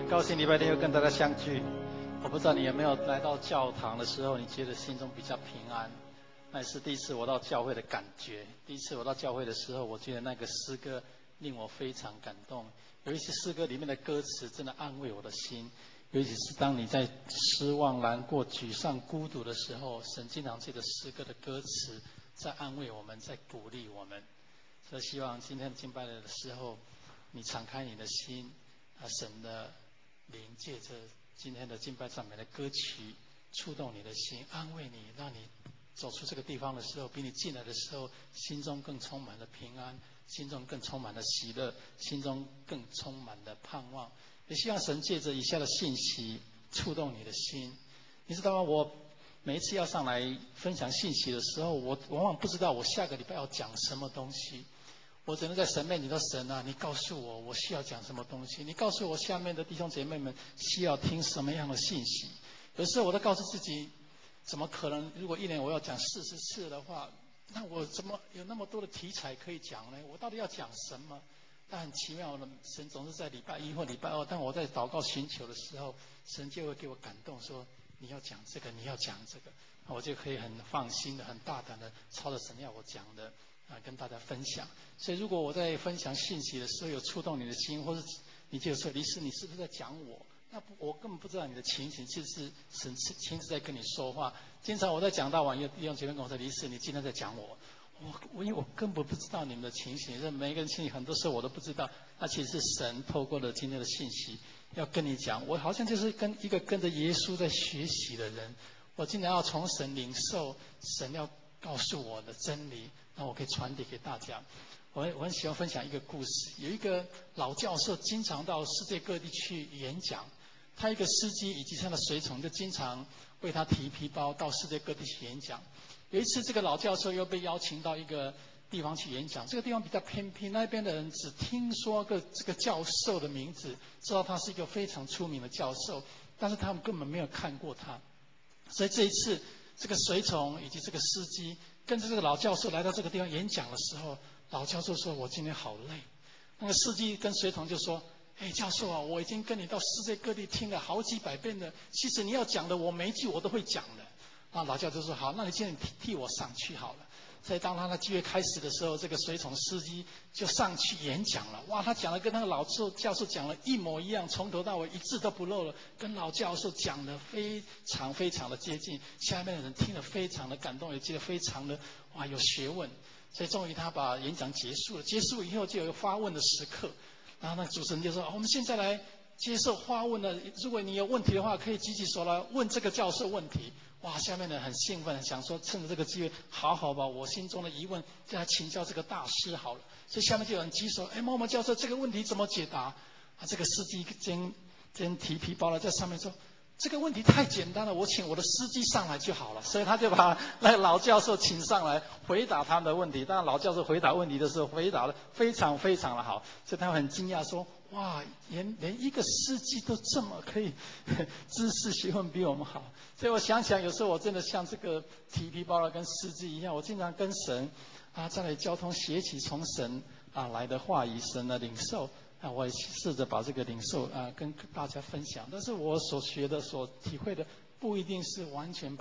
高兴礼拜天又跟大家相聚。我不知道你有没有来到教堂的时候，你觉得心中比较平安？那也是第一次我到教会的感觉。第一次我到教会的时候，我觉得那个诗歌令我非常感动。有一些诗歌里面的歌词真的安慰我的心。尤其是当你在失望、难过、沮丧、孤独的时候，神经常借着诗歌的歌词在安慰我们，在鼓励我们。所以希望今天敬拜的时候，你敞开你的心，神的灵借着今天的敬拜赞美的歌曲触动你的心，安慰你，让你走出这个地方的时候，比你进来的时候心中更充满了平安，心中更充满了喜乐，心中更充满了盼望。也希望神借着以下的信息触动你的心。你知道吗？我每一次要上来分享信息的时候，我往往不知道我下个礼拜要讲什么东西。我只能在神面前说：神啊，你告诉我我需要讲什么东西，你告诉我下面的弟兄姐妹们需要听什么样的信息。有时候我都告诉自己，怎么可能，如果一年我要讲40次的话，那我怎么有那么多的题材可以讲呢？我到底要讲什么？但很奇妙的，神总是在礼拜一或礼拜二，当我在祷告寻求的时候，神就会给我感动，说你要讲这个，你要讲这个，我就可以很放心的、很大胆的朝着神要我讲的跟大家分享。所以如果我在分享信息的时候有触动你的心，或是你就说李师你是不是在讲我？那我根本不知道你的情形，其实是神亲自在跟你说话。经常我在讲到晚，有弟兄姐妹跟我说：“李师，你今天在讲我。”因为我根本不知道你们的情形，每一个人情形很多时候我都不知道。那其实是神透过了今天的信息要跟你讲。我好像就是一个跟着耶稣在学习的人，我竟然要从神领受神要告诉我的真理，那我可以传递给大家。我很喜欢分享一个故事。有一个老教授经常到世界各地去演讲，他一个司机以及他的随从就经常为他提皮包到世界各地去演讲。有一次，这个老教授又被邀请到一个地方去演讲。这个地方比较偏僻，那边的人只听说这个教授的名字，知道他是一个非常出名的教授，但是他们根本没有看过他。所以这一次，这个随从以及这个司机跟着这个老教授来到这个地方演讲的时候，老教授说：“我今天好累。”那个司机跟随从就说：“教授啊，我已经跟你到世界各地听了好几百遍了，其实你要讲的，我每一句我都会讲的。”那老教授说：“好，那你今天替我上去好了。”所以当他的聚会开始的时候，这个随从司机就上去演讲了。哇，他讲的跟那个老教授讲的一模一样，从头到尾一字都不漏了，跟老教授讲的非常非常的接近。下面的人听了非常的感动，也觉得非常的有学问。所以终于他把演讲结束了。结束以后就有一个发问的时刻，然后那个主持人就说：“我们现在来接受发问了，如果你有问题的话，可以举起手来问这个教授问题。”哇，下面的人很兴奋，想说趁着这个机会好把我心中的疑问就来请教这个大师好了。所以下面就有人举手：“某某教授，这个问题怎么解答？”这个司机真提皮包了，在上面说：“这个问题太简单了，我请我的司机上来就好了。”所以他就把那个老教授请上来回答他们的问题。当然，老教授回答问题的时候回答的非常非常的好，所以他很惊讶说：“哇，连一个司机都这么可以知识学问比我们好。”所以我想想，有时候我真的像这个提皮包了跟司机一样，我经常跟神在那里交通，学习从神来的话语，神的领受。我也试着把这个领受跟大家分享，但是我所学的、所体会的，不一定是完全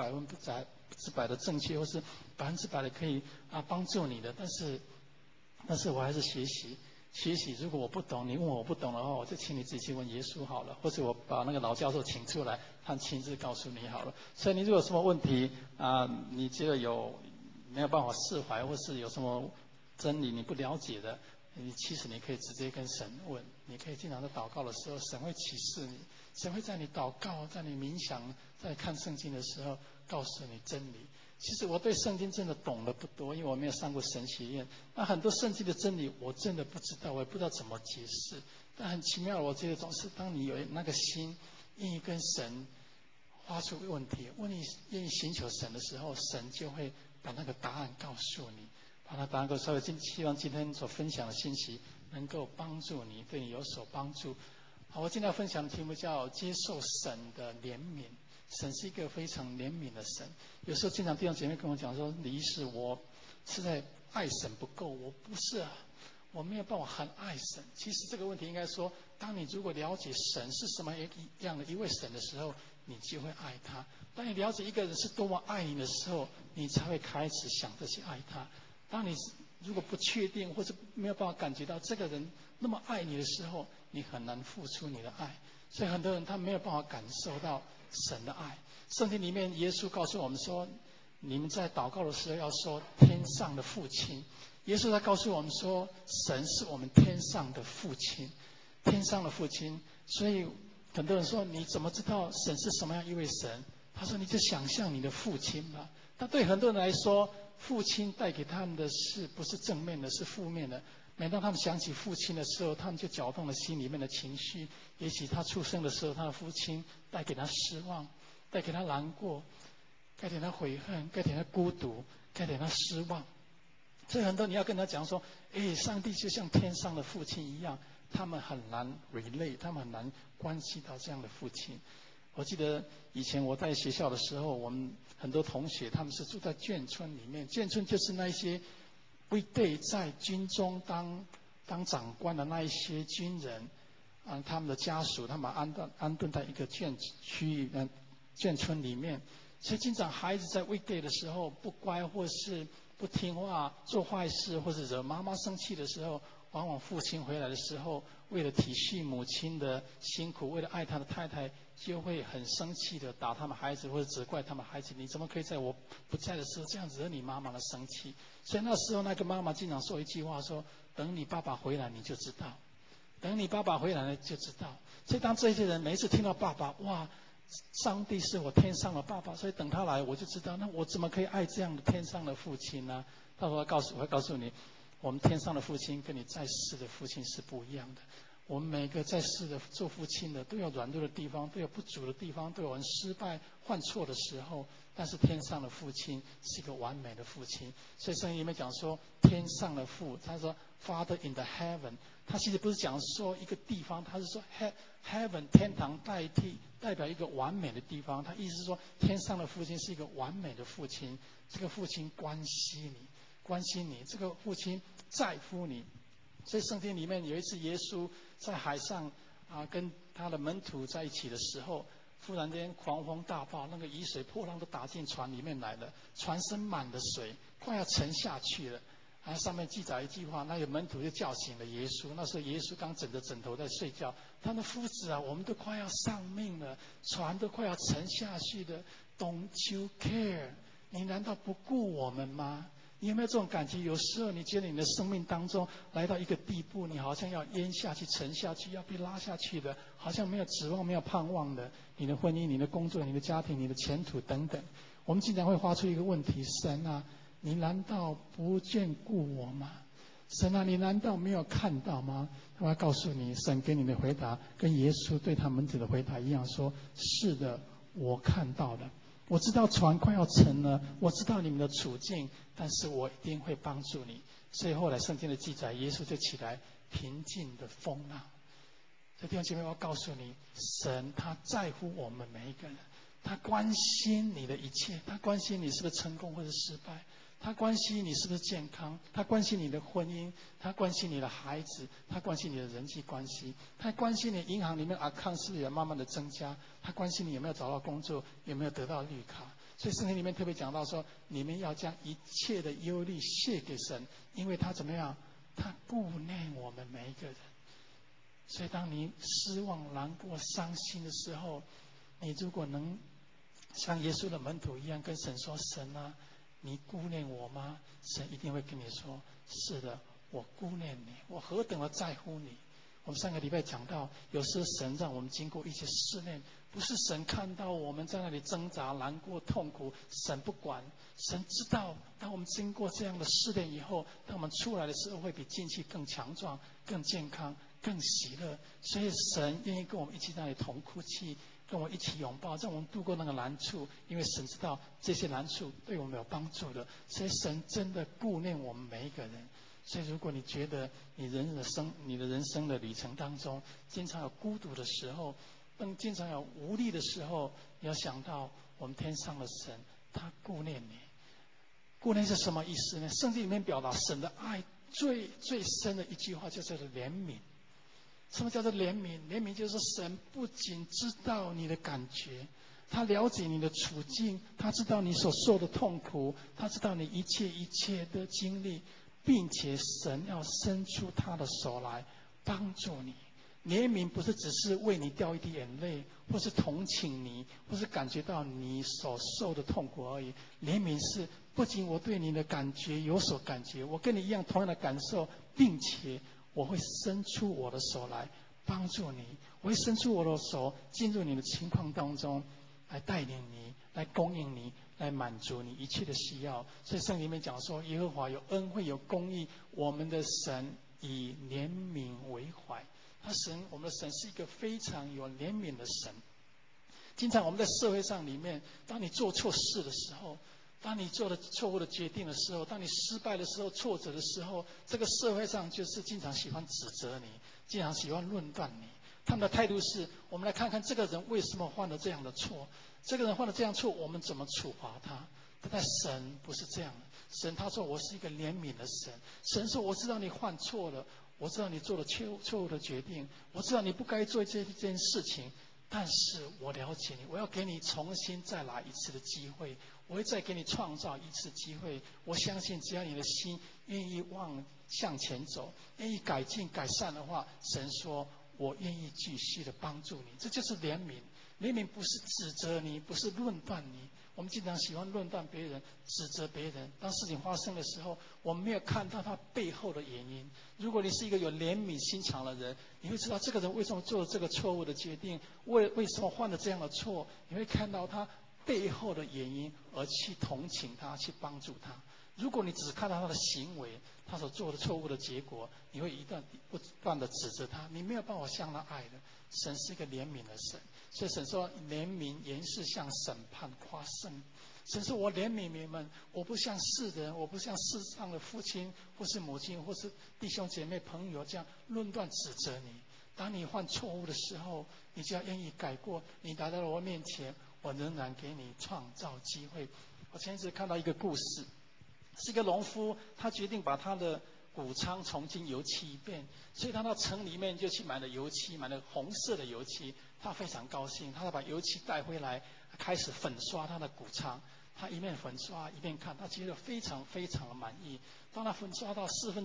100%的正确，或是100%的可以帮助你的。但是我还是学习。如果我不懂，你问我不懂的话，我就请你自己去问耶稣好了，或者我把那个老教授请出来，他亲自告诉你好了。所以你如果有什么问题你觉得没有办法释怀，或是有什么真理你不了解的，其实你可以直接跟神问。你可以经常在祷告的时候，神会启示你，神会在你祷告、在你冥想、在看圣经的时候告诉你真理。其实我对圣经真的懂得不多，因为我没有上过神学院。那很多圣经的真理我真的不知道，我也不知道怎么解释。但很奇妙，我觉得总是当你有那个心，愿意跟神发出问题，愿意寻求神的时候，神就会把那个答案告诉你。把那答案告诉你。希望今天所分享的信息能够帮助你，对你有所帮助。好，我今天要分享的题目叫接受神的怜悯。神是一个非常怜悯的神。有时候经常弟兄姐妹跟我讲说：“李医师，我是在爱神不够， 我没有办法很爱神。其实这个问题应该说，当你如果了解神是什么样的一位神的时候，你就会爱他。当你了解一个人是多么爱你的时候，你才会开始想着去爱他。当你如果不确定或者没有办法感觉到这个人那么爱你的时候，你很难付出你的爱。所以很多人他没有办法感受到神的爱。圣经里面耶稣告诉我们说，你们在祷告的时候要说天上的父亲。耶稣在告诉我们说，神是我们天上的父亲，天上的父亲。所以很多人说，你怎么知道神是什么样一位神？他说，你就想象你的父亲吧。但对很多人来说，父亲带给他们的是不是正面的，是负面的。每当他们想起父亲的时候，他们就搅动了心里面的情绪。也许他出生的时候，他的父亲带给他失望，带给他难过，带给他悔恨，带给他孤独，带给他失望。所以很多你要跟他讲说，上帝就像天上的父亲一样，他们很难 relate， 他们很难关系到这样的父亲。我记得以前我在学校的时候，我们很多同学他们是住在眷村里面，眷村就是那些weekday在军中当长官的那一些军人，他们的家属，他们安顿在一个眷村里面，所以经常孩子在weekday的时候不乖或是不听话、做坏事或者惹妈妈生气的时候，往往父亲回来的时候，为了体恤母亲的辛苦，为了爱他的太太，就会很生气的打他们孩子或者责怪他们孩子，你怎么可以在我不在的时候这样惹你妈妈的生气？所以那时候那个妈妈经常说一句话说，等你爸爸回来你就知道，等你爸爸回来了就知道。所以当这些人每一次听到爸爸，哇，上帝是我天上的爸爸，所以等他来我就知道，那我怎么可以爱这样的天上的父亲呢？他说我会告诉你，我们天上的父亲跟你在世的父亲是不一样的。我们每个在世的做父亲的都有软弱的地方，都有不足的地方，都有人失败犯错的时候，但是天上的父亲是一个完美的父亲。所以圣经里面讲说天上的父，他说 Father in the heaven， 他其实不是讲说一个地方，他是说 heaven 天堂代表一个完美的地方。他意思是说天上的父亲是一个完美的父亲，这个父亲关心你，这个父亲在乎你。所以圣经里面有一次耶稣在海上跟他的门徒在一起的时候，忽然间狂风大暴，那个雨水波浪都打进船里面来了，船身满了水，快要沉下去了。上面记载一句话，那个门徒就叫醒了耶稣。那时候耶稣刚枕着枕头在睡觉，他的夫子啊，我们都快要丧命了，船都快要沉下去了 ，Don't you care？ 你难道不顾我们吗？你有没有这种感觉？有时候你觉得你的生命当中来到一个地步，你好像要淹下去、沉下去，要被拉下去的，好像没有指望、没有盼望的。你的婚姻、你的工作、你的家庭、你的前途等等，我们经常会发出一个问题：神啊，你难道不眷顾我吗？神啊，你难道没有看到吗？我要告诉你，神给你的回答跟耶稣对他门子的回答一样，说：是的，我看到了。我知道船快要沉了，我知道你们的处境，但是我一定会帮助你。所以后来圣经的记载，耶稣就起来平静的风浪。这弟兄姐妹，我要告诉你，神他在乎我们每一个人，他关心你的一切，他关心你是不是成功或者失败，他关心你是不是健康，他关心你的婚姻，他关心你的孩子，他关心你的人际关系，他关心你银行里面account是不是也慢慢的增加，他关心你有没有找到工作，有没有得到绿卡。所以圣经里面特别讲到说，你们要将一切的忧虑卸给神，因为他怎么样？他顾念我们每一个人。所以当你失望、难过、伤心的时候，你如果能像耶稣的门徒一样跟神说：神啊，你顾念我吗？神一定会跟你说：是的，我顾念你，我何等的在乎你。我们上个礼拜讲到，有时候神让我们经过一些试炼，不是神看到我们在那里挣扎、难过、痛苦，神不管。神知道，当我们经过这样的试炼以后，当我们出来的时候，会比进去更强壮、更健康、更喜乐。所以神愿意跟我们一起在那里同哭泣，跟我们一起拥抱，让我们度过那个难处。因为神知道这些难处对我们有帮助的，所以神真的顾念我们每一个人。所以如果你觉得你的人生的旅程当中，经常有孤独的时候，经常有无力的时候，你要想到我们天上的神，他顾念你。顾念是什么意思呢？圣经里面表达神的爱最深的一句话就叫做怜悯。什么叫做怜悯？怜悯就是神不仅知道你的感觉，他了解你的处境，他知道你所受的痛苦，他知道你一切的经历，并且神要伸出他的手来帮助你。怜悯不是只是为你掉一滴眼泪，或是同情你，或是感觉到你所受的痛苦而已。怜悯是不仅我对你的感觉有所感觉，我跟你一样同样的感受，并且我会伸出我的手来帮助你，我会伸出我的手进入你的情况当中，来带领你，来供应你，来满足你一切的需要。所以圣经里面讲说，耶和华有恩惠有公义，我们的神以怜悯为怀。我们的神是一个非常有怜悯的神。经常我们在社会上里面，当你做错事的时候，当你做了错误的决定的时候，当你失败的时候，挫折的时候，这个社会上就是经常喜欢指责你，经常喜欢论断你。他们的态度是：我们来看看这个人为什么犯了这样的错，这个人犯了这样错，我们怎么处罚他？但神不是这样的，神他说我是一个怜悯的神。神说我知道你犯错了，我知道你做了错误的决定，我知道你不该做这件事情，但是我了解你，我要给你重新再来一次的机会，我会再给你创造一次机会。我相信只要你的心愿意向前走，愿意改进改善的话，神说我愿意继续的帮助你。这就是怜悯。怜悯不是指责你，不是论断你。我们经常喜欢论断别人，指责别人。当事情发生的时候，我们没有看到他背后的原因。如果你是一个有怜悯心肠的人，你会知道这个人为什么做了这个错误的决定，为什么犯了这样的错，你会看到他背后的原因，而去同情他，去帮助他。如果你只看到他的行为，他所做的错误的结果，你会不断的指责他，你没有办法向他爱的。神是一个怜悯的神，所以神说怜悯原是向审判夸胜。神说我怜悯你们，我不像世人，我不像世上的父亲或是母亲或是弟兄姐妹朋友这样论断指责你。当你犯错误的时候，你就要愿意改过，你来到了我面前，我仍然给你创造机会。我前一次看到一个故事，是一个农夫，他决定把他的谷仓重新油漆一遍，所以他到城里面就去买了油漆，买了红色的油漆。他非常高兴，他把油漆带回来，开始粉刷他的谷仓。他一面粉刷一面看，他觉得非常非常的满意。当他粉刷到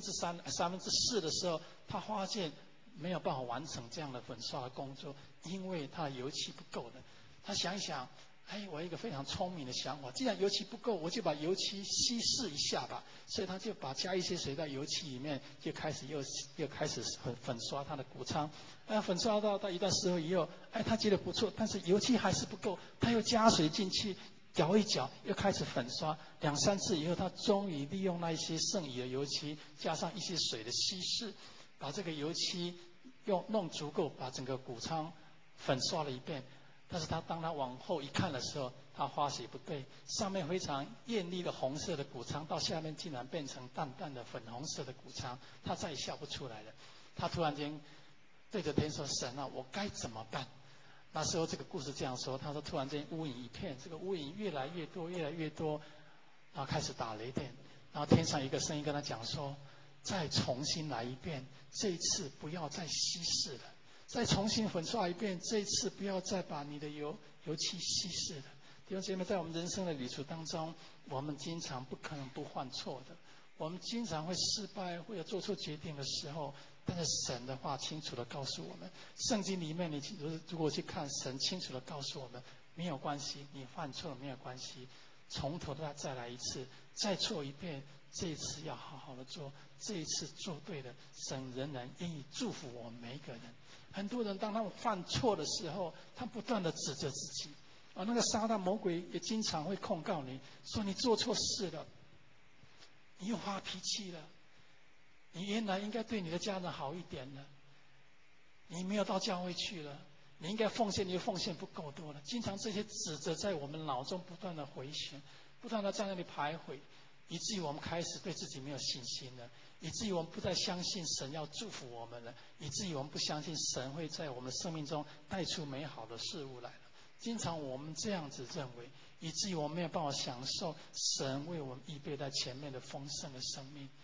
3/4、4/3的时候，他发现没有办法完成这样的粉刷的工作，因为他的油漆不够的。他想一想，我有一个非常聪明的想法，既然油漆不够，我就把油漆稀释一下吧。所以他就加一些水到油漆里面，就开始又开始粉刷他的谷仓。粉刷到一段时候以后，他觉得不错，但是油漆还是不够，他又加水进去，搅一搅，又开始粉刷2、3次以后，他终于利用那一些剩余的油漆，加上一些水的稀释，把这个油漆弄足够，把整个谷仓粉刷了一遍。但是当他往后一看的时候，他发现不对，上面非常艳丽的红色的谷仓，到下面竟然变成淡淡的粉红色的谷仓，他再也笑不出来了。他突然间对着天说：“神啊，我该怎么办？”那时候这个故事这样说，他说突然间乌云一片，这个乌云越来越多，越来越多，然后开始打雷电，然后天上一个声音跟他讲说：“再重新来一遍，这一次不要再稀释了。再重新粉刷一遍，这一次不要再把你的油漆稀释了。”弟兄姐妹，在我们人生的旅途当中，我们经常不可能不犯错的，我们经常会失败，会有做错决定的时候。但是神的话清楚地告诉我们，圣经里面你如果去看，神清楚地告诉我们，没有关系，你犯错了没有关系，从头再来一次，再错一遍，这一次要好好的做，这一次做对了，神仍然愿意祝福我们每一个人。很多人当他们犯错的时候，他不断地指责自己，那个撒旦魔鬼也经常会控告你，说你做错事了，你又发脾气了，你原来应该对你的家人好一点了，你没有到教会去了，你应该奉献，你的奉献不够多了。经常这些指责在我们脑中不断的回旋，不断的在那里徘徊，以至于我们开始对自己没有信心了，以至于我们不再相信神要祝福我们了，以至于我们不相信神会在我们的生命中带出美好的事物来了。经常我们这样子认为，以至于我们没有办法享受神为我们预备在前面的丰盛的生命。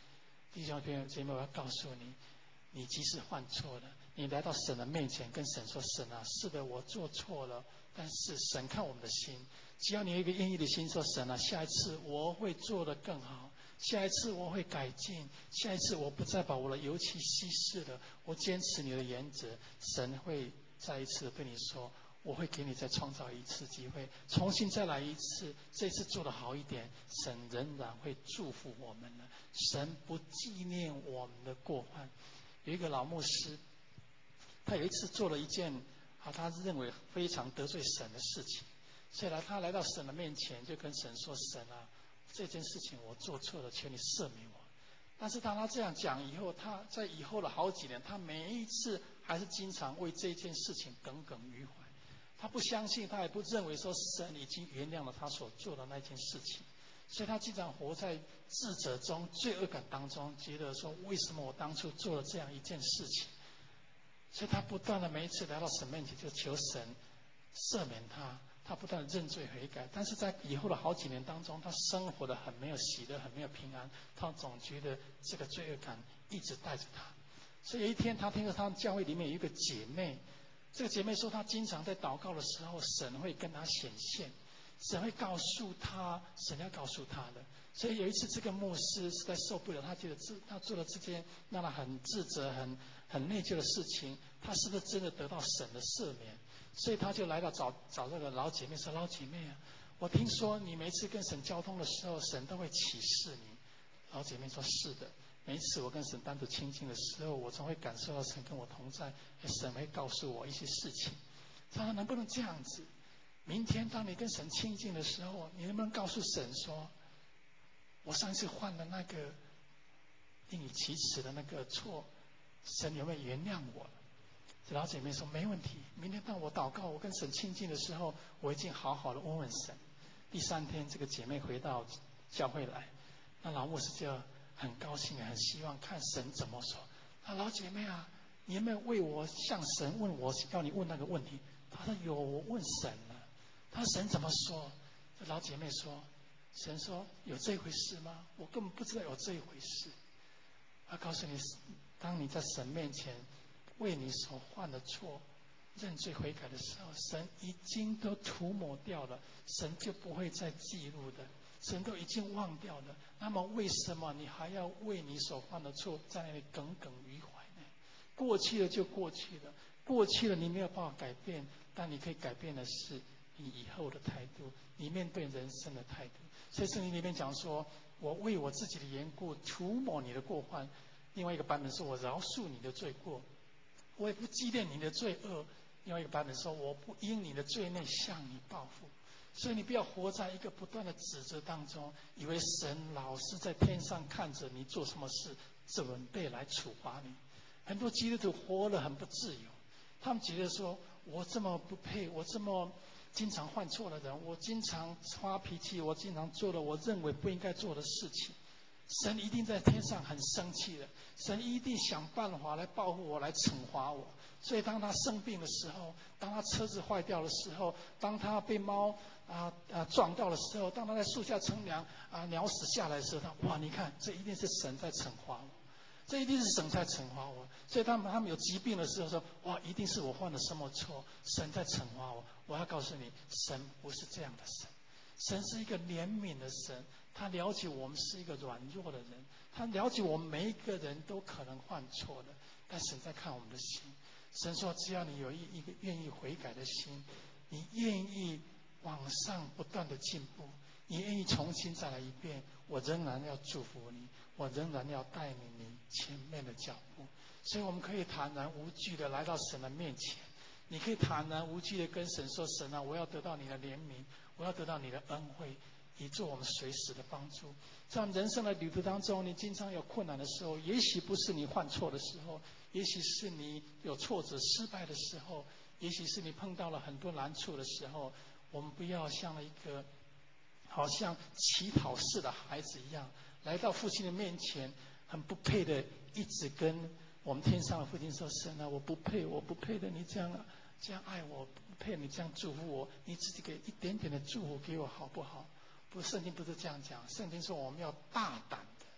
弟兄姐妹，我要告诉你，你即使犯错了，你来到神的面前，跟神说：“神啊，是的，我做错了。但是神看我们的心，只要你有一个愿意的心，说神啊，下一次我会做得更好，下一次我会改进，下一次我不再把我的油漆稀释了，我坚持你的原则。”神会再一次的对你说：“我会给你再创造一次机会，重新再来一次，这次做得好一点，神仍然会祝福我们的。神不纪念我们的过犯。”有一个老牧师，他有一次做了一件他认为非常得罪神的事情，所以他来到神的面前，就跟神说：“神啊，这件事情我做错了，求你赦免我。”但是当他这样讲以后，他在以后的好几年，他每一次还是经常为这件事情耿耿于怀。他不相信，他也不认为说神已经原谅了他所做的那件事情，所以他经常活在自责中、罪恶感当中，觉得说为什么我当初做了这样一件事情？所以他不断的每一次来到神面前，就求神赦免他。他不断的认罪悔改，但是在以后的好几年当中，他生活的很没有喜乐，很没有平安。他总觉得这个罪恶感一直带着他。所以有一天，他听到他们教会里面有一个姐妹，这个姐妹说，她经常在祷告的时候，神会跟她显现，神会告诉她，神要告诉她的。所以有一次，这个牧师实在受不了，他觉得他做了这件让他很自责、很内疚的事情，他是不是真的得到神的赦免？所以他就来到找这个老姐妹说：“老姐妹啊，我听说你每次跟神交通的时候，神都会启示你。”老姐妹说：“是的，每一次我跟神单独亲近的时候，我总会感受到神跟我同在，神会告诉我一些事情。”他说：“能不能这样子？明天当你跟神亲近的时候，你能不能告诉神说，我上次犯了那个令你启齿的那个错，神有没有原谅我？”老姐妹说：“没问题，明天当我祷告，我跟神亲近的时候，我已经好好的问问神。”第3天，这个姐妹回到教会来，那老牧师就很高兴，很希望看神怎么说。老姐妹啊，你有没有为我向神问我要你问那个问题？她说：“有，我问神了。”她说：“神怎么说？”这老姐妹说：“神说有这回事吗？我根本不知道有这一回事。”他告诉你，当你在神面前为你所犯的错认罪悔改的时候，神已经都涂抹掉了，神就不会再记录的，神都已经忘掉了。那么为什么你还要为你所犯的错在那里耿耿于怀呢？过去了就过去了，过去了你没有办法改变，但你可以改变的是你以后的态度，你面对人生的态度。所以圣经里面讲说，我为我自己的缘故涂抹你的过犯。另外一个版本说，我饶恕你的罪过，我也不纪念你的罪恶。另外一个版本说，我不因你的罪孽向你报复。所以你不要活在一个不断的指责当中，以为神老是在天上看着你做什么事，准备来处罚你。很多基督徒活得很不自由，他们觉得说，我这么不配，我这么经常犯错的人，我经常发脾气，我经常做了我认为不应该做的事情，神一定在天上很生气的，神一定想办法来报复我，来惩罚我。所以当他生病的时候，当他车子坏掉的时候，当他被猫撞到的时候，当他在树下乘凉鸟死下来的时候，哇，你看，这一定是神在惩罚我，这一定是神在惩罚我。所以他们有疾病的时候说，哇，一定是我犯了什么错，神在惩罚我。我要告诉你，神不是这样的神，神是一个怜悯的神，他了解我们是一个软弱的人，他了解我们每一个人都可能犯错的，但神在看我们的心。神说，只要你有一个愿意悔改的心，你愿意往上不断的进步，你愿意重新再来一遍，我仍然要祝福你，我仍然要带领你前面的脚步。所以我们可以坦然无惧的来到神的面前，你可以坦然无惧的跟神说，神啊，我要得到你的怜悯，我要得到你的恩惠，以做我们随时的帮助。在人生的旅途当中，你经常有困难的时候，也许不是你犯错的时候，也许是你有挫折失败的时候，也许是你碰到了很多难处的时候，我们不要像一个好像乞讨似的孩子一样，来到父亲的面前，很不配的一直跟我们天上的父亲说，神啊，我不配，我不配的，你这样爱我，不配你这样祝福我，你自己给一点点的祝福给我好不好？不，圣经不是这样讲，圣经说我们要大胆的，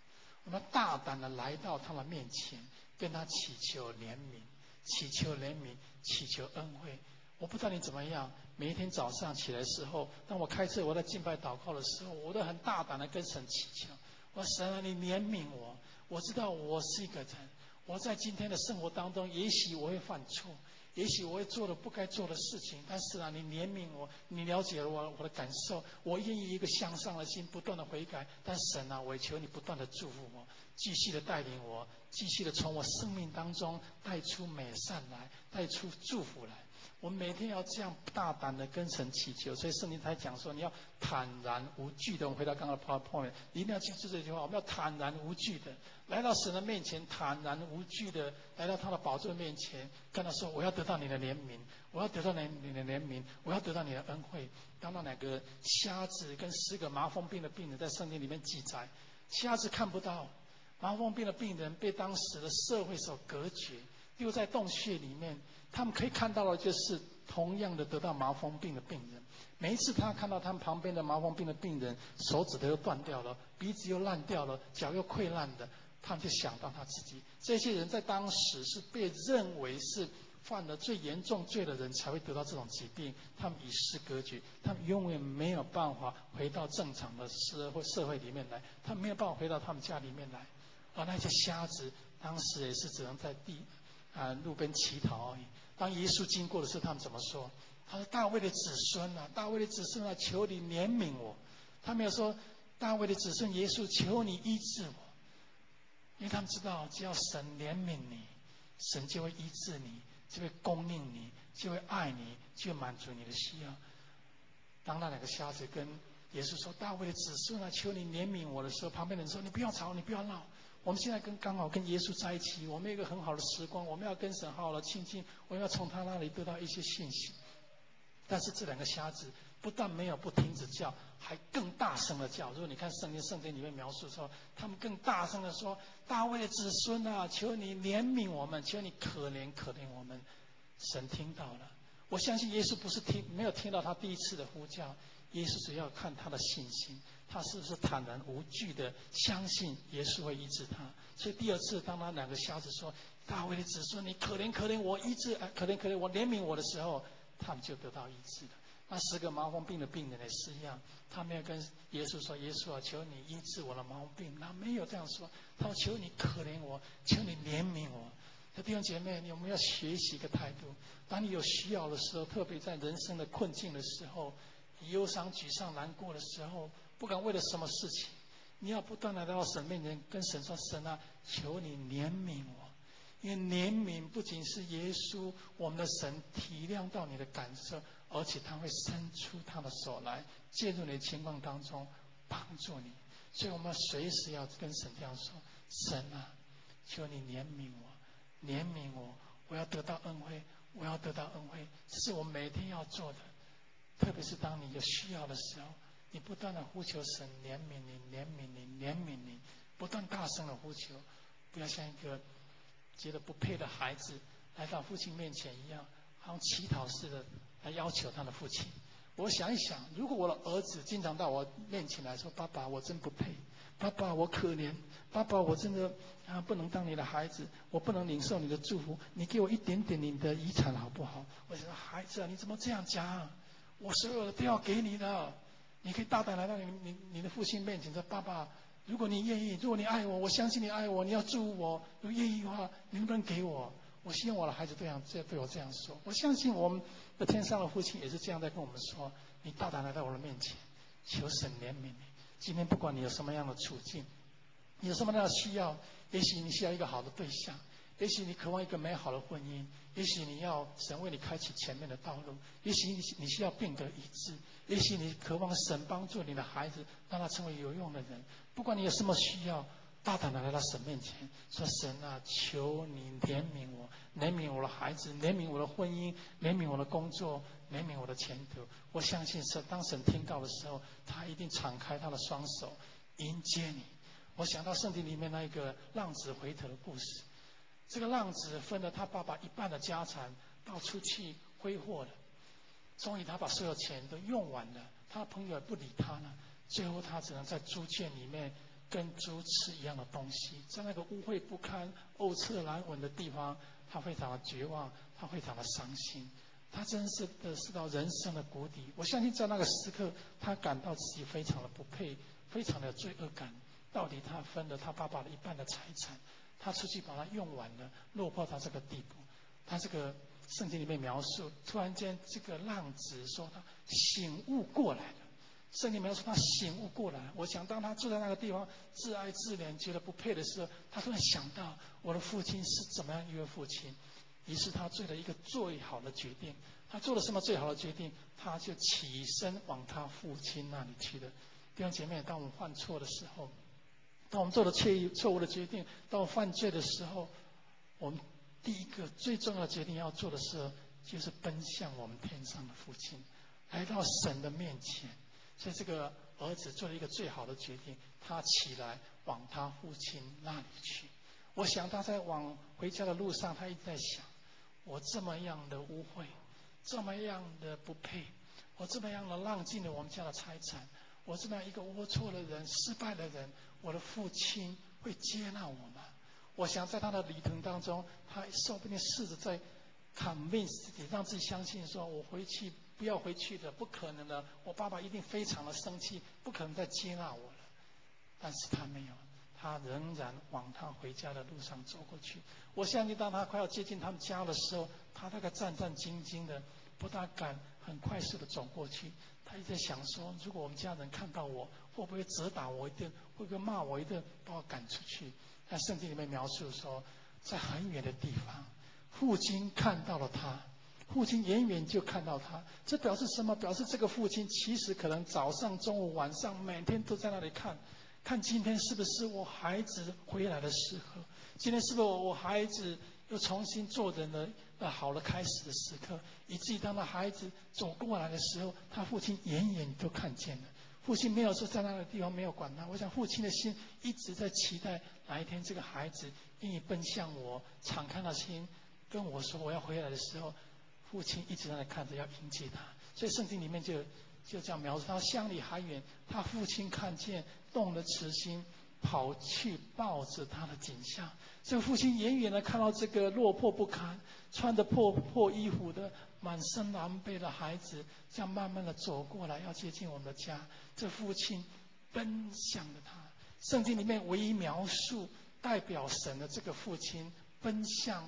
我们大胆的来到他的面前，跟他祈求怜悯，祈求怜悯，祈求恩惠。我不知道你怎么样，每一天早上起来的时候，当我开车我在敬拜祷告的时候，我都很大胆的跟神祈求，我说神啊，你怜悯我，我知道我是一个人，我在今天的生活当中，也许我会犯错，也许我会做了不该做的事情，但是啊，你怜悯我，你了解了我的感受，我愿意一个向上的心，不断的悔改。但神啊，我也求你不断的祝福我，继续的带领我，继续的从我生命当中带出美善来，带出祝福来。我们每天要这样大胆的跟神祈求，所以圣经才讲说，你要坦然无惧的。我们回到刚刚的 PowerPoint，你一定要记住这句话，我们要坦然无惧的来到神的面前，坦然无惧的来到他的宝座面前，跟他说：我要得到你的怜悯，我要得到你的怜悯，我要得到你的恩惠。当那两个瞎子跟10个麻风病的病人在圣经里面记载，瞎子看不到，麻风病的病人被当时的社会所隔绝，丢在洞穴里面。他们可以看到的就是同样的得到麻风病的病人，每一次他看到他们旁边的麻风病的病人手指头又断掉了，鼻子又烂掉了，脚又溃烂的，他们就想到他自己。这些人在当时是被认为是犯了最严重罪的人才会得到这种疾病，他们与世隔绝，他们永远没有办法回到正常的社会里面来，他们没有办法回到他们家里面来。而那些瞎子当时也是只能在路边乞讨而已。当耶稣经过的时候，他们怎么说？他说：大卫的子孙啊，大卫的子孙啊，求你怜悯我。他没有说大卫的子孙耶稣，求你医治我，因为他们知道，只要神怜悯你，神就会医治你，就会供应你，就会爱你，就会满足你的需要。当那两个瞎子跟耶稣说：大卫的子孙啊，求你怜悯我的时候，旁边的人说：你不要吵，你不要闹。我们现在刚好跟耶稣在一起，我们有一个很好的时光，我们要跟神好好的亲近，我们要从他那里得到一些信息。但是这两个瞎子不但没有不停止叫，还更大声的叫。如果你看圣经里面描述说，他们更大声的说：大卫的子孙啊，求你怜悯我们，求你可怜可怜我们。神听到了，我相信耶稣不是没有听到他第一次的呼叫，耶稣只要看他的信心，他是不是坦然无惧的相信耶稣会医治他。所以第二次当那两个瞎子说：大卫的子孙，你可怜可怜我医治，可怜可怜我怜悯我的时候，他们就得到医治了。那10个麻风病的病人也是一样，他没有跟耶稣说：耶稣啊，求你医治我的麻风病。他没有这样说，他说：求你可怜我，求你怜悯我。弟兄姐妹，我们要学习一个态度，当你有需要的时候，特别在人生的困境的时候，你忧伤沮丧难过的时候，不管为了什么事情，你要不断的来到神面前跟神说：神啊，求你怜悯我。因为怜悯不仅是耶稣我们的神体谅到你的感受，而且他会伸出他的手来介入你的情况当中帮助你。所以我们随时要跟神这样说：神啊，求你怜悯我，怜悯我，我要得到恩惠，我要得到恩惠。这是我们每天要做的。特别是当你有需要的时候，你不断的呼求神怜悯你，怜悯你，怜悯你，不断大声的呼求，不要像一个觉得不配的孩子来到父亲面前一样，好像乞讨似的来要求他的父亲。我想一想，如果我的儿子经常到我面前来说：爸爸，我真不配，爸爸，我可怜，爸爸，我真的不能当你的孩子，我不能领受你的祝福，你给我一点点你的遗产好不好？我想说：孩子啊，你怎么这样讲？我所有的都要给你的，你可以大胆来到你的父亲面前说：爸爸，如果你愿意，如果你爱我，我相信你爱我，你要祝福我，如果愿意的话，你能不能给我？我希望我的孩子对我这样说。我相信我们的天上的父亲也是这样在跟我们说：你大胆来到我的面前，求神怜悯你。今天不管你有什么样的处境，你有什么样的需要，也许你需要一个好的对象，也许你渴望一个美好的婚姻，也许你要神为你开启前面的道路，也许你需要病得医治，也许你渴望神帮助你的孩子，让他成为有用的人。不管你有什么需要，大胆的来到神面前，说：神啊，求你怜悯我，怜悯我的孩子，怜悯我的婚姻，怜悯我的工作，怜悯我的前途。我相信当神听到的时候，他一定敞开他的双手迎接你。我想到圣经里面那个浪子回头的故事，这个浪子分了他爸爸一半的家产，到处去挥霍了，终于他把所有钱都用完了，他的朋友也不理他了，最后他只能在猪圈里面跟猪吃一样的东西，在那个污秽不堪、恶臭难闻的地方，他非常的绝望，他非常的伤心，他真是的是到人生的谷底。我相信在那个时刻，他感到自己非常的不配，非常的有罪恶感。到底他分了他爸爸的一半的财产，他出去把它用完了，落魄到这个地步。他这个圣经里面描述，突然间这个浪子说他醒悟过来了。圣经描述他醒悟过来，我想当他坐在那个地方自哀自怜，觉得不配的时候，他突然想到我的父亲是怎么样一位父亲，于是他做了一个最好的决定。他做了什么最好的决定？他就起身往他父亲那里去了。弟兄姐妹，当我们犯错的时候，当我们做了错误的决定，当我们犯罪的时候，我们第一个最重要的决定要做的事，就是奔向我们天上的父亲，来到神的面前。所以这个儿子做了一个最好的决定，他起来往他父亲那里去。我想他在往回家的路上，他一直在想：我这么样的污秽，这么样的不配，我这么样的浪尽了我们家的财产，我这么样一个龌龊的人、失败的人，我的父亲会接纳我吗？我想在他的旅程当中，他说不定试着在 convince 自己，让自己相信说：我回去不要回去的，不可能的，我爸爸一定非常的生气，不可能再接纳我了。但是他没有，他仍然往他回家的路上走过去。我相信当他快要接近他们家的时候，他大概战战兢兢的，不大敢很快速的走过去。他一直在想说：如果我们家人看到我，会不会责打我一顿，会不会骂我一顿，把我赶出去？但圣经里面描述说，在很远的地方，父亲看到了他，父亲远远就看到他。这表示什么？表示这个父亲其实可能早上、中午、晚上每天都在那里看今天是不是我孩子回来的时刻，今天是不是我孩子又重新做人的好的开始的时刻，以至于当他孩子走过来的时候，他父亲远远都看见了。父亲没有说在那个地方没有管他，我想父亲的心一直在期待哪一天这个孩子愿意奔向我，敞开了心跟我说我要回来的时候，父亲一直在那看着要迎接他。所以圣经里面就这样描述：他乡里还远，他父亲看见，动了慈心，跑去抱着他的景象。这个父亲远远的看到这个落魄不堪、穿着破衣服的、满身狼狈的孩子，这样慢慢的走过来，要接近我们的家。这父亲奔向了他。圣经里面唯一描述代表神的这个父亲奔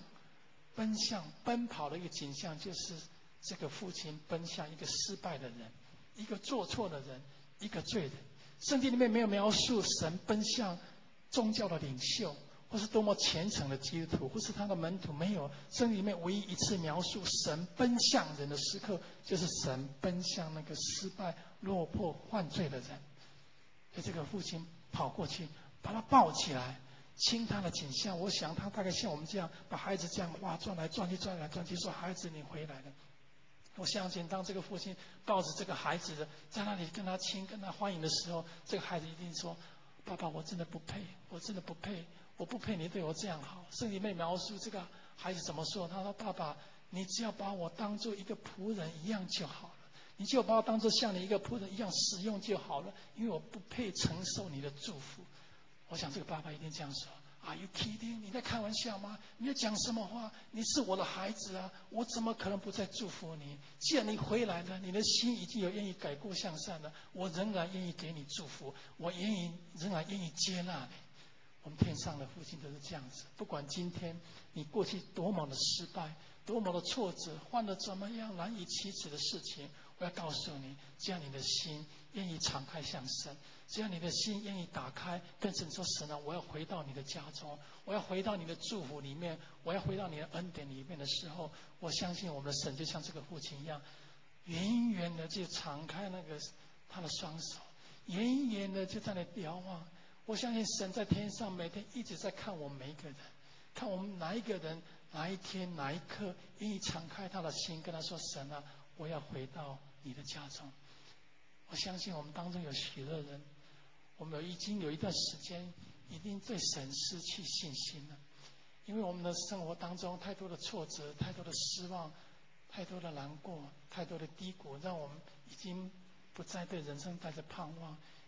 跑的一个景象，就是这个父亲奔向一个失败的人，一个做错的人，一个罪人。圣经里面没有描述神奔向宗教的领袖，或是多么虔诚的基督徒，或是他的门徒，没有。圣经里面唯一一次描述神奔向人的时刻，就是神奔向那个失败、落魄、犯罪的人。所以这个父亲跑过去，把他抱起来，亲他的景象。我想他大概像我们这样，把孩子这样哇转来转去，转来转去，说：“孩子，你回来了。”我相信，当这个父亲抱着这个孩子的在那里跟他亲、跟他欢迎的时候，这个孩子一定说：“爸爸，我真的不配，我真的不配，我不配你对我这样好。”圣经里面描述这个孩子怎么说？他说：“爸爸，你只要把我当做一个仆人一样就好了，你就把我当做像你一个仆人一样使用就好了，因为我不配承受你的祝福。”我想这个爸爸一定这样说：“Are you kidding？ 你在开玩笑吗？你在讲什么话？你是我的孩子啊，我怎么可能不再祝福你？既然你回来了，你的心已经有愿意改过向善了，我仍然愿意给你祝福，我仍然愿意接纳你。”我们天上的父亲都是这样子，不管今天你过去多么的失败，多么的挫折，犯了怎么样难以启齿的事情，我要告诉你，只要你的心愿意敞开向神，只要你的心愿意打开，跟神说：“神啊，我要回到你的家中，我要回到你的祝福里面，我要回到你的恩典里面的时候，我相信我们的神就像这个父亲一样，远远的就敞开他的双手，远远的就在那瞭望。我相信神在天上每天一直在看我们每一个人，看我们哪一个人哪一天哪一刻愿意敞开他的心，跟他说：神啊，我要回到你的家中。我相信我们当中有许多人，我们已经有一段时间已经对神失去信心了，因为我们的生活当中太多的挫折，太多的失望，太多的难过，太多的低谷，让我们已经不再对人生带着盼望，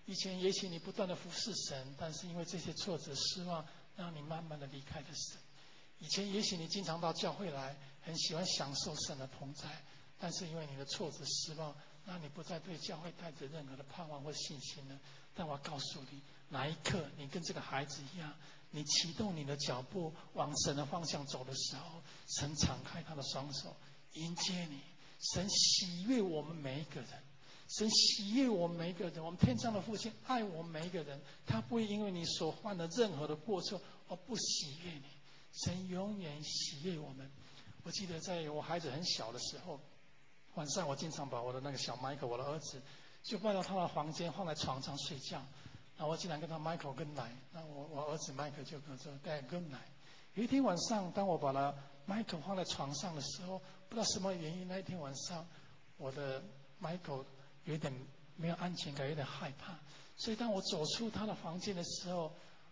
以前也许你不断的服侍神，但是因为这些挫折失望，让你慢慢的离开了神。以前也许你经常到教会来，很喜欢享受神的同在，但是因为你的挫折失望，让你不再对教会带着任何的盼望或信心了。但我告诉你，哪一刻你跟这个孩子一样，你启动你的脚步往神的方向走的时候，神敞开他的双手迎接你。神喜悦我们每一个人，神喜悦我们每一个人。我们天上的父亲爱我们每一个人，他不会因为你所犯的任何的过错而不喜悦你。神永远喜悦我们。我记得在我孩子很小的时候，晚上我经常把我的那个小 Michael， 我的儿子，就搬到他的房间，放在床上睡觉。那我经常跟他 Michael good night， 那我儿子 Michael 就跟我说 Dad good night。有一天晚上，当我把他 Michael 放在床上的时候，不知道什么原因，那一天晚上我的 Michael 有点没有安全感，有点害怕。所以当我走出他的房间的时候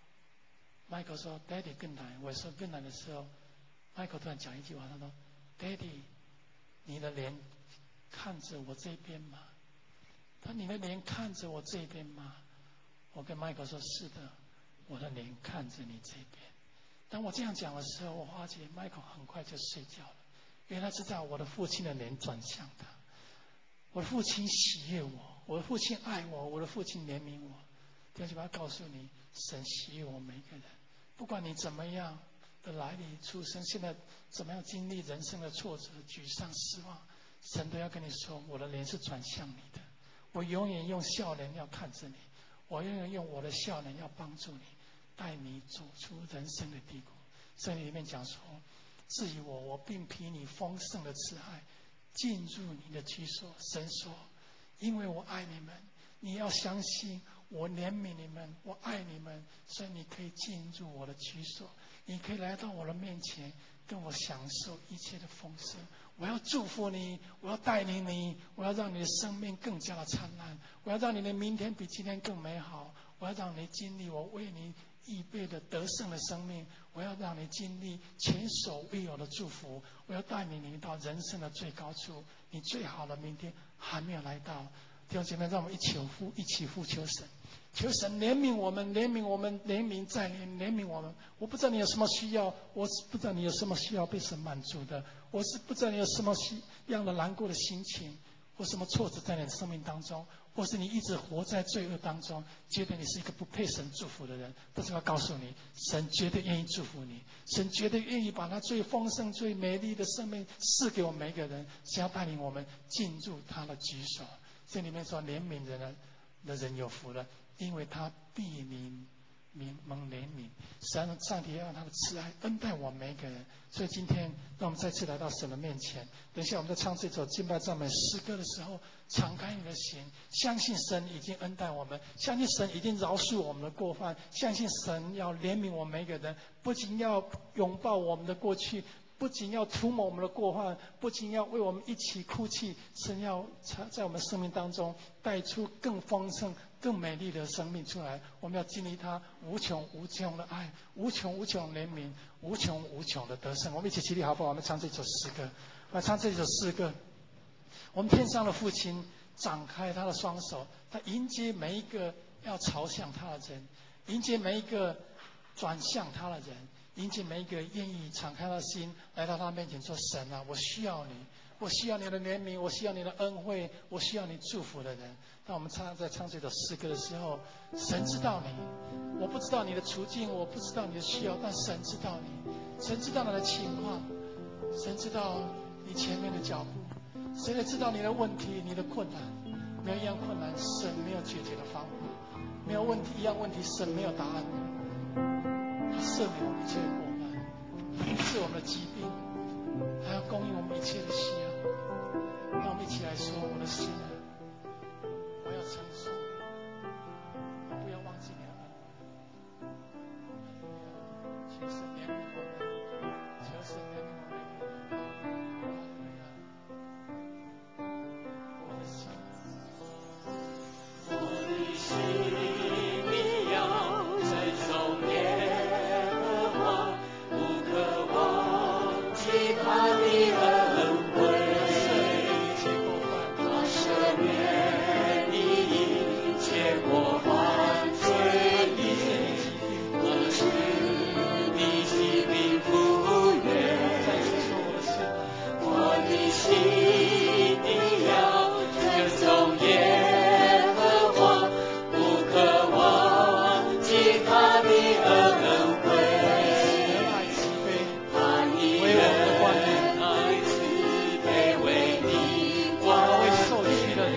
，Michael 说 Daddy good night， 我说 good night 的时候， Michael 突然讲一句话，他说 Daddy， 你的脸看着我这边吗？他说你的脸看着我这边吗？我跟 Michael 说是的，我的脸看着你这边。当我这样讲的时候，我发觉 Michael 很快就睡觉了，因为他知道我的父亲的脸转向他，我的父亲喜悦我，我的父亲爱我，我的父亲怜悯我。弟兄姐妹，告诉你，神喜悦我们每一个人，不管你怎么样的来历出生，现在怎么样经历人生的挫折、沮丧、失望，神都要跟你说，我的脸是转向你的，我永远用笑脸要看着你，我永远用我的笑脸要帮助你，带你走出人生的低谷。圣经里面讲说，至于我，我并凭你丰盛的慈爱进入你的居所。神说，因为我爱你们，你要相信我怜悯你们，我爱你们，所以你可以进入我的居所，你可以来到我的面前，跟我享受一切的丰盛。我要祝福你，我要带领你，我要让你的生命更加的灿烂，我要让你的明天比今天更美好，我要让你经历我为你预备的得胜的生命，我要让你经历前所未有的祝福，我要带领你到人生的最高处，你最好的明天还没有来到。弟兄姐妹，让我们一起呼求神，求神怜悯我们，怜悯我们，怜悯再怜悯我们。我不知道你有什么需要，我不知道你有什么需要被神满足的，我是不知道你有什么样的难过的心情，或什么挫折在你的生命当中，或是你一直活在罪恶当中，觉得你是一个不配神祝福的人。但是我要告诉你，神绝对愿意祝福你，神绝对愿意把他最丰盛、最美丽的生命赐给我们每一个人，是要带领我们进入他的居所。这里面说，怜悯人的人有福了，因为他必蒙怜悯。上帝要让他的慈爱恩待我们每一个人。所以今天让我们再次来到神的面前，等一下我们在唱这首敬拜赞美诗歌的时候，敞开你的心，相信神已经恩待我们，相信神已经饶恕我们的过犯，相信神要怜悯我们每一个人，不仅要拥抱我们的过去，不仅要涂抹我们的过患，不仅要为我们一起哭泣，神要在我们生命当中带出更丰盛、更美丽的生命出来。我们要经历他无穷无穷的爱，无穷无穷的怜悯，无穷无穷的得胜。我们一起起立好不好？我们唱这首诗歌，我们唱这首诗歌。我们天上的父亲展开他的双手，他迎接每一个要朝向他的人，迎接每一个转向他的人，迎接每一个愿意敞开他的心来到他面前说，神啊，我需要你，我需要你的怜悯，我需要你的恩惠，我需要你祝福的人。当我们在唱这首诗歌的时候，神知道你，我不知道你的处境，我不知道你的需要，但神知道你，神知道你的情况，神知道你前面的脚步，神也知道你的问题，你的困难。没有一样困难神没有解决的方法，没有一样问题神没有答案。他赦免我们一切的过犯，他医治我们的疾病，他要供应我们一切的需要。让我们一起来说，我的心啊，我要承受，不要忘记你的恩惠。求神怜悯我们，求神怜悯我们每个人。我的心， 我的心里要承受耶和华，不可忘记他的恩惠。他赦免你一切过犯。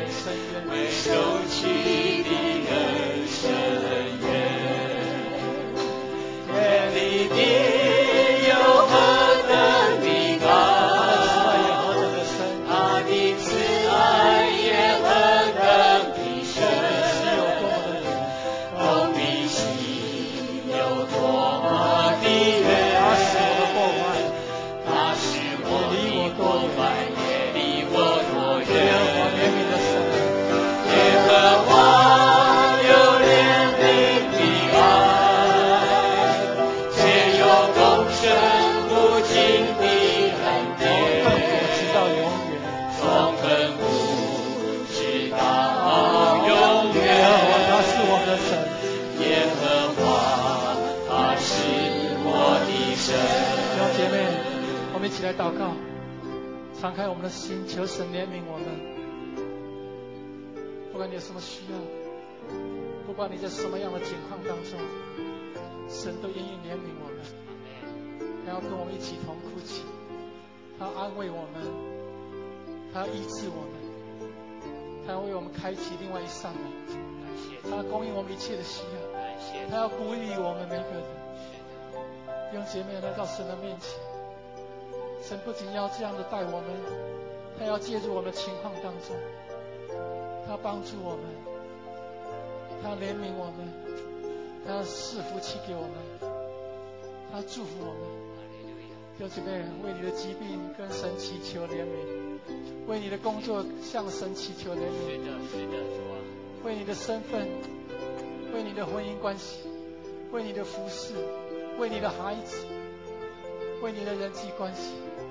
未收取的恩深远，愿你的有何等的高，他的慈爱也何等的深，我的心有多么的远，他使我的过犯也离我多远。耶和华有怜悯的爱，且有公正无尽的恩典，从亘古直到永远。 他是我们的神。 耶和华，他是我的神。 弟兄姐妹，我们一起来祷告，敞开我们的心，求神怜悯我们。不管你有什么需要，不管你在什么样的境况当中，神都愿意怜悯我们，他要跟我们一起同哭泣，他要安慰我们，他要医治我们，他要为我们开启另外一扇门，他要供应我们一切的需要，他要鼓励我们每个人。弟兄姐妹，来到神的面前，神不仅要这样的待我们，他要介入我们的情况当中，他要帮助我们，他要怜悯我们，他要赐福气给我们，他要祝福我们。弟兄姐妹，为你的疾病跟神祈求怜悯，为你的工作向神祈求怜悯，为你的身份，为你的婚姻关系，为你的服侍，为你的孩子，为你的人际关系。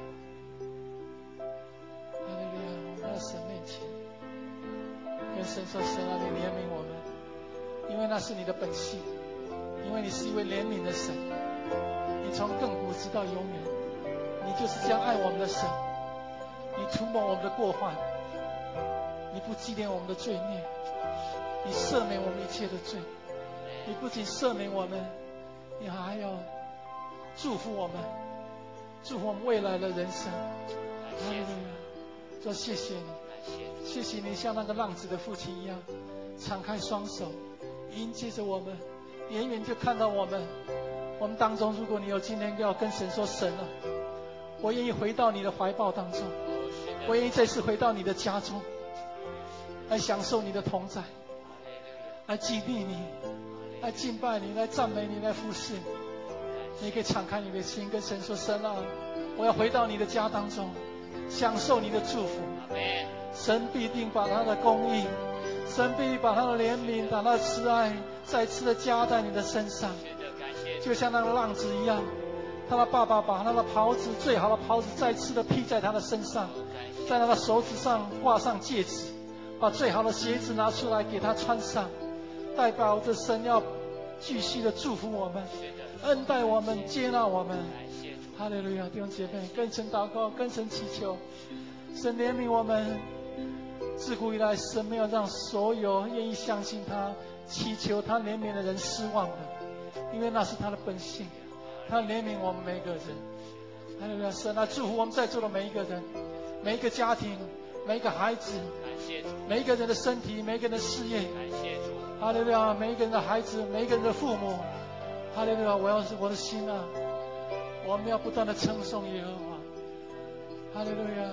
哈利路亚！我们到神面前，跟神说：神啊，你怜悯我们，因为那是你的本性，因为你是一位怜悯的神，你从亘古直到永远，你就是这样爱我们的神。你涂抹我们的过患，你不纪念我们的罪孽，你赦免我们一切的罪。你不仅赦免我们，你还要祝福我们，祝福我们未来的人生。哈利路亚！说谢谢你，谢谢你像那个浪子的父亲一样，敞开双手迎接着我们，远远就看到我们当中，如果你有今天要跟神说：神啊，我愿意回到你的怀抱当中，我愿意再次回到你的家中，来享受你的同在，来纪念你，来敬拜你，来赞美你，来服侍你。你可以敞开你的心跟神说：神啊，我要回到你的家当中，享受你的祝福。神必定把他的公义，神必定把他的怜悯，把他的慈爱再次的加在你的身上，就像那个浪子一样，他的爸爸把他的袍子，最好的袍子再次的披在他的身上，在他的手指上挂上戒指，把最好的鞋子拿出来给他穿上，代表着神要继续的祝福我们，恩待我们，接纳我们。哈利路亚！弟兄姐妹，跟神祷告，跟神祈求，神怜悯我们。自古以来，神没有让所有愿意相信他、祈求他怜悯的人失望的，因为那是他的本性。他怜悯我们每一个人。哈利路亚！神啊，祝福我们在座的每一个人，每一个家庭，每一个孩子，每一个人的身体，每一个人的事业。哈利路亚！每一个人的孩子，每一个人的父母。哈利路亚！我的心啊，我们要不断的称颂耶和华。哈利路亚！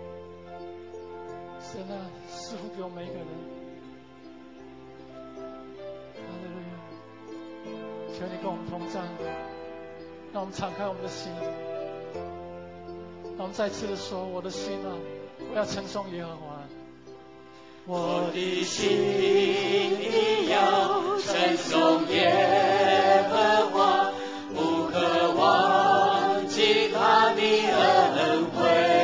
神啊，赐福给我们每一个人。哈利路亚！求你跟我们同在，让我们敞开我们的心，让我们再次的说：我的心啊，我要称颂耶和华。 我的心要称颂耶和华，不可忘记他的恩惠。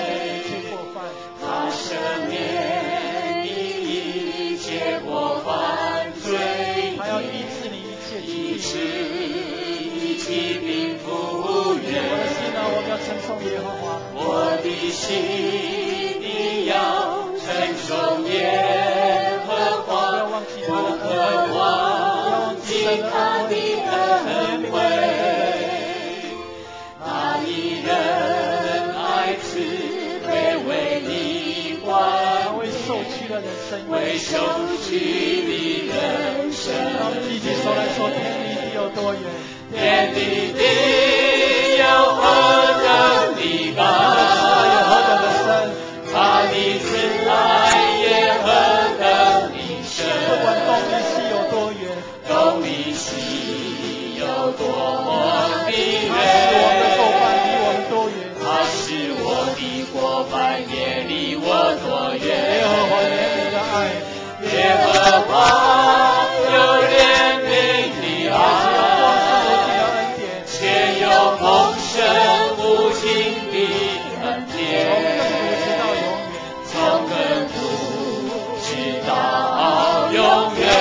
他赦免你一切过犯罪， 他要医治你一切疾病， 医治你疾病复原。 我的心啊，我们要称颂耶和华。 我的心你要称颂耶和华，不可忘记他的恩惠。他以仁爱慈悲为你管理， 个人生， 为受屈的人生。 让我们继续说来说，天离地有多远？ 天离地有何等的高？他的慈爱也何等的深。 不管东离西有多远， 东离西有多么的远，他使我的过犯也离我多远。耶和华有怜悯的爱，且有丰盛无尽的恩典，从亘古直到永远。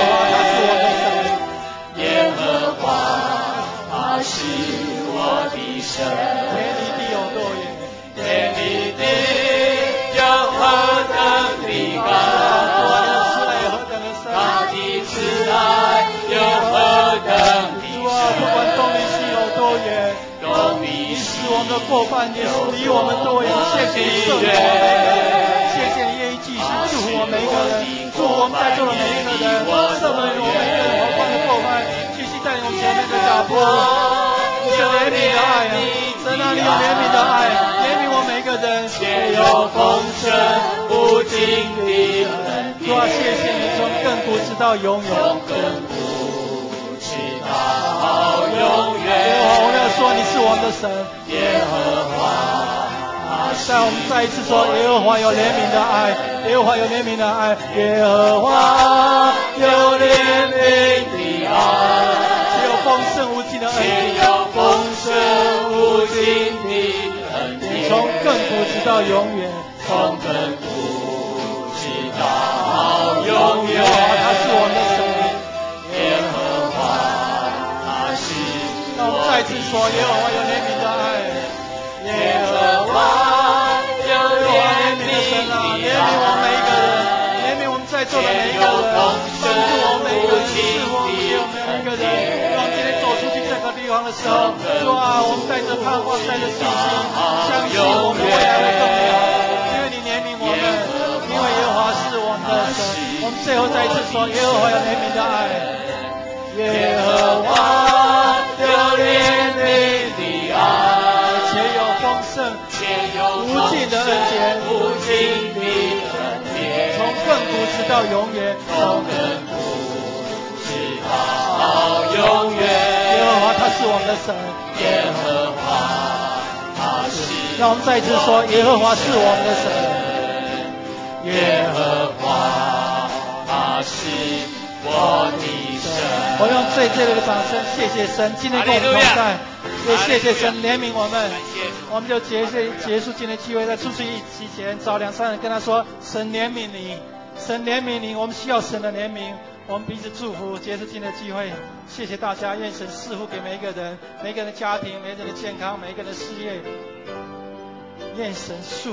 耶和华他是我的神。 天离地有多远？ 天离地有何等的高？他的慈爱有何等的深？ 不管东离西有多远， 东离西我们的过犯也是离我们多远。谢谢你赦免我们，谢谢你愿意继续祝福我们每一个人，祝福我们在座的每一个人，赦免我们每一个人活犯的过犯，继续带领我们前面的脚步。你是怜悯的爱啊，神啊，你有怜悯的爱，怜悯我每一个人， 且有丰盛无尽的恩典。 主啊，谢谢你从亘古直到永远， 从亘古直到永远。 耶和华，我们要说你是我们的神。 耶和华， 在我们再一次说，耶和华有怜悯的爱，耶和华有怜悯的爱，耶和华有怜悯的爱，且有丰盛无尽的恩典， 且有丰盛无尽的恩典， 从亘古直到永远， 从亘古直到永远。 耶和华他是我们的神， 耶和华他是。 让我们再次说，耶和华有怜悯的爱， 耶和华有怜悯的神啊， 怜悯我们每一个人，怜悯我们在座的每一个人，帮助我们每一个人，赐福我们给我们每一个人。让我们今天走出去这个地方的时候，主啊，我们带着盼望，带着信心，相信我们未来会更美好，因为你怜悯我们，因为耶和华是我们的神。我们最后再一次说，耶和华有怜悯的爱， 耶和华有怜悯的爱， 且有丰盛无尽的恩典， 无尽的恩典， 从亘古直到永远， 从亘古直到永远。 耶和华他是我们的神， 耶和华他是。 让我们再一次说，耶和华是我们的神， 耶和华他是我的神。 我用最热烈的掌声，谢谢神今天跟我们同在，也谢谢神怜悯我们。我们就结束今天的聚会，在出去之前找2、3人跟他说，神怜悯你，神怜悯你，我们需要神的怜悯。我们彼此祝福，结束今天的聚会。谢谢大家，愿神赐福给每一个人，每一个人的家庭，每一个人的健康，每一个人的事业。愿神赐福。